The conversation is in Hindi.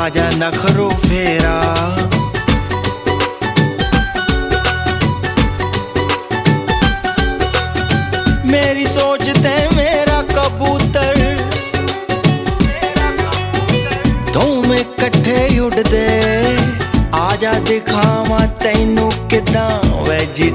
आजा नखरो फेरा। मेरी सोचते मेरा कबूतर दोवें कट्ठे उड़दे। आजा दिखावा तैनू किदां वेजिटेरियन